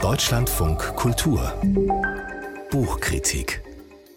Deutschlandfunk Kultur Buchkritik.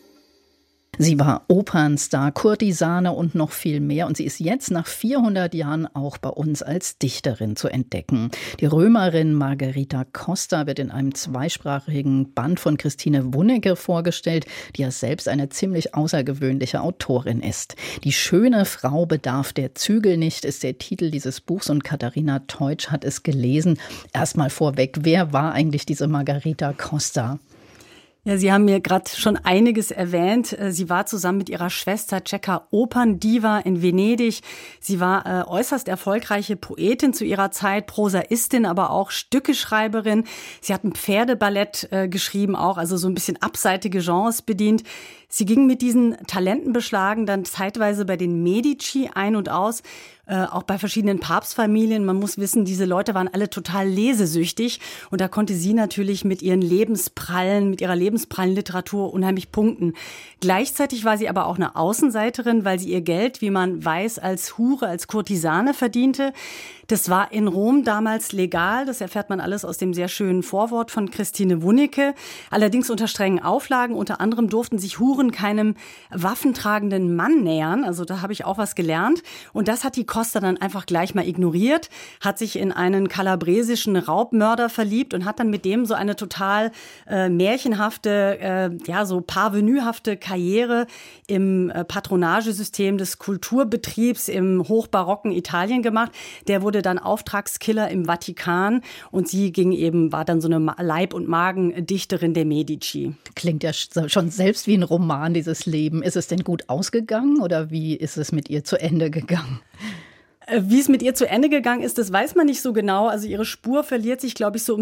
Sie war Opernstar, Kurtisane und noch viel mehr. Und sie ist jetzt nach 400 Jahren auch bei uns als Dichterin zu entdecken. Die Römerin Margherita Costa wird in einem zweisprachigen Band von Christine Wunnecke vorgestellt, die ja selbst eine ziemlich außergewöhnliche Autorin ist. Die schöne Frau bedarf der Zügel nicht, ist der Titel dieses Buchs. Und Katharina Teutsch hat es gelesen. Erstmal vorweg, wer war eigentlich diese Margherita Costa? Ja, Sie haben mir gerade schon einiges erwähnt. Sie war zusammen mit ihrer Schwester Cecca Operndiva in Venedig. Sie war äußerst erfolgreiche Poetin zu ihrer Zeit, Prosaistin, aber auch Stückeschreiberin. Sie hat ein Pferdeballett geschrieben auch, also so ein bisschen abseitige Genres bedient. Sie ging mit diesen Talentenbeschlagen dann zeitweise bei den Medici ein und aus, auch bei verschiedenen Papstfamilien. Man muss wissen, diese Leute waren alle total lesesüchtig und da konnte sie natürlich mit ihrer lebensprallen Literatur unheimlich punkten. Gleichzeitig war sie aber auch eine Außenseiterin, weil sie ihr Geld, wie man weiß, als Hure, als Kurtisane verdiente. Das war in Rom damals legal, das erfährt man alles aus dem sehr schönen Vorwort von Christine Wunnecke. Allerdings unter strengen Auflagen, unter anderem durften sich Huren keinem waffentragenden Mann nähern, also da habe ich auch was gelernt. Und das hat die Costa dann einfach gleich mal ignoriert, hat sich in einen kalabresischen Raubmörder verliebt und hat dann mit dem so eine total märchenhafte, so parvenühafte Karriere im Patronagesystem des Kulturbetriebs im hochbarocken Italien gemacht. Der wurde dann Auftragskiller im Vatikan und sie war dann so eine Leib- und Magendichterin der Medici. Klingt ja schon selbst wie ein Roman, dieses Leben. Ist es denn gut ausgegangen oder wie ist es mit ihr zu Ende gegangen? Wie es mit ihr zu Ende gegangen ist, das weiß man nicht so genau. Also ihre Spur verliert sich, glaube ich, so um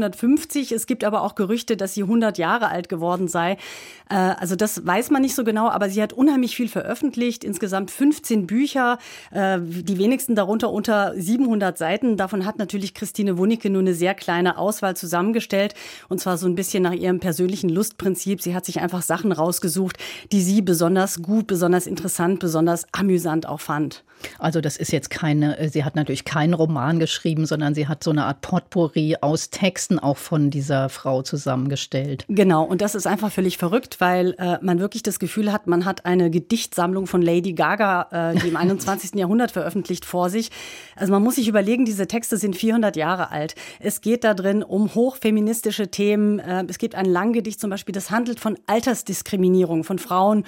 1750. Es gibt aber auch Gerüchte, dass sie 100 Jahre alt geworden sei. Also das weiß man nicht so genau, aber sie hat unheimlich viel veröffentlicht. Insgesamt 15 Bücher, die wenigsten darunter unter 700 Seiten. Davon hat natürlich Christine Wunnecke nur eine sehr kleine Auswahl zusammengestellt. Und zwar so ein bisschen nach ihrem persönlichen Lustprinzip. Sie hat sich einfach Sachen rausgesucht, die sie besonders gut, besonders interessant, besonders amüsant auch fand. Also das ist jetzt sie hat natürlich keinen Roman geschrieben, sondern sie hat so eine Art Potpourri aus Texten auch von dieser Frau zusammengestellt. Genau, und das ist einfach völlig verrückt, weil man wirklich das Gefühl hat, man hat eine Gedichtsammlung von Lady Gaga, die im 21. Jahrhundert veröffentlicht, vor sich. Also man muss sich überlegen, diese Texte sind 400 Jahre alt. Es geht da drin um hochfeministische Themen. Es gibt ein Langgedicht zum Beispiel, das handelt von Altersdiskriminierung von Frauen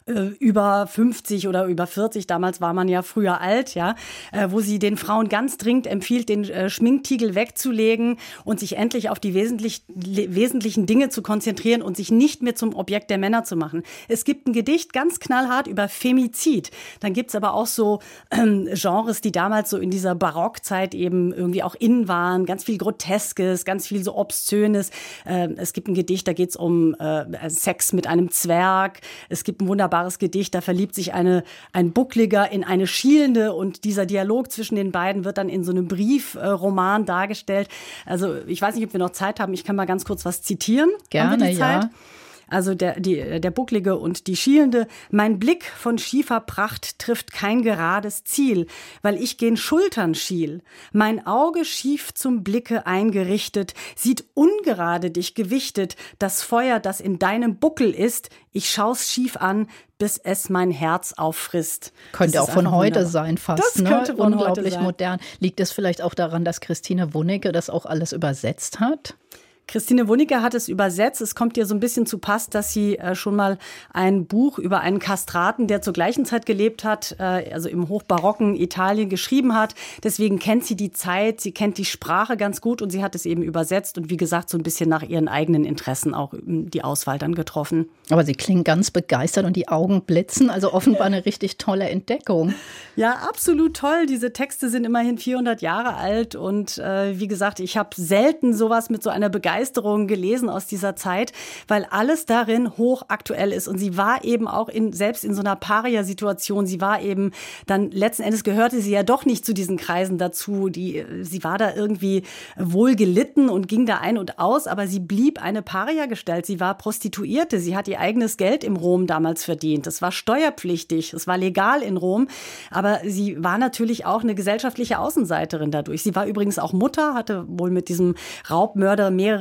über 50 oder über 40. Damals war man ja früher alt, ja, wo sie den Frauen ganz dringend empfiehlt, den Schminktiegel wegzulegen und sich endlich auf die wesentlichen Dinge zu konzentrieren und sich nicht mehr zum Objekt der Männer zu machen. Es gibt ein Gedicht ganz knallhart über Femizid. Dann gibt's aber auch so Genres, die damals so in dieser Barockzeit eben irgendwie auch in waren. Ganz viel Groteskes, ganz viel so Obszönes. Es gibt ein Gedicht, da geht's um Sex mit einem Zwerg. Es gibt ein wunderbares Gedicht, da verliebt sich ein Buckliger in eine Schielende und dieser Dialog zwischen den beiden wird dann in so einem Briefroman dargestellt. Also ich weiß nicht, ob wir noch Zeit haben. Ich kann mal ganz kurz was zitieren. Gerne, ja. Also der Bucklige und die Schielende. Mein Blick von schiefer Pracht trifft kein gerades Ziel, weil ich gen Schultern schiel. Mein Auge schief zum Blicke eingerichtet, sieht ungerade dich gewichtet. Das Feuer, das in deinem Buckel ist, ich schau's schief an, bis es mein Herz auffrisst. Könnte auch von heute sein fast. Das könnte von unglaublich heute sein. Modern. Liegt es vielleicht auch daran, dass Christine Wunnecke das auch alles übersetzt hat? Christine Wunnecke hat es übersetzt. Es kommt ihr so ein bisschen zu Pass, dass sie schon mal ein Buch über einen Kastraten, der zur gleichen Zeit gelebt hat, also im hochbarocken Italien geschrieben hat. Deswegen kennt sie die Zeit, sie kennt die Sprache ganz gut und sie hat es eben übersetzt und wie gesagt so ein bisschen nach ihren eigenen Interessen auch die Auswahl dann getroffen. Aber sie klingt ganz begeistert und die Augen blitzen, also offenbar eine richtig tolle Entdeckung. Ja, absolut toll. Diese Texte sind immerhin 400 Jahre alt und wie gesagt, ich habe selten sowas mit so einer Begeisterung gelesen aus dieser Zeit, weil alles darin hochaktuell ist. Und sie war eben auch selbst in so einer Paria-Situation. Sie war eben dann, letzten Endes gehörte sie ja doch nicht zu diesen Kreisen dazu. Sie war da irgendwie wohl gelitten und ging da ein und aus, aber sie blieb eine Paria-Gestalt. Sie war Prostituierte. Sie hat ihr eigenes Geld im Rom damals verdient. Das war steuerpflichtig. Es war legal in Rom. Aber sie war natürlich auch eine gesellschaftliche Außenseiterin dadurch. Sie war übrigens auch Mutter, hatte wohl mit diesem Raubmörder mehrere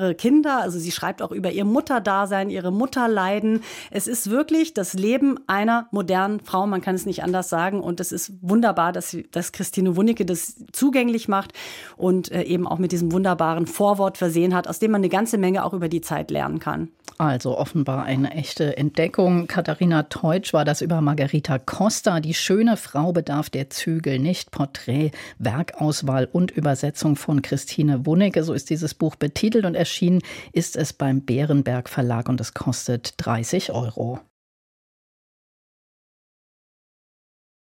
mehrere Kinder. Also sie schreibt auch über ihr Mutterdasein, ihre Mutterleiden. Es ist wirklich das Leben einer modernen Frau, man kann es nicht anders sagen. Und es ist wunderbar, dass Christine Wunneke das zugänglich macht und eben auch mit diesem wunderbaren Vorwort versehen hat, aus dem man eine ganze Menge auch über die Zeit lernen kann. Also offenbar eine echte Entdeckung. Katharina Teutsch war das über Margherita Costa. Die schöne Frau bedarf der Zügel nicht. Porträt, Werkauswahl und Übersetzung von Christine Wunneke. So ist dieses Buch betitelt und erschienen ist es beim Bärenberg Verlag und es kostet 30 €.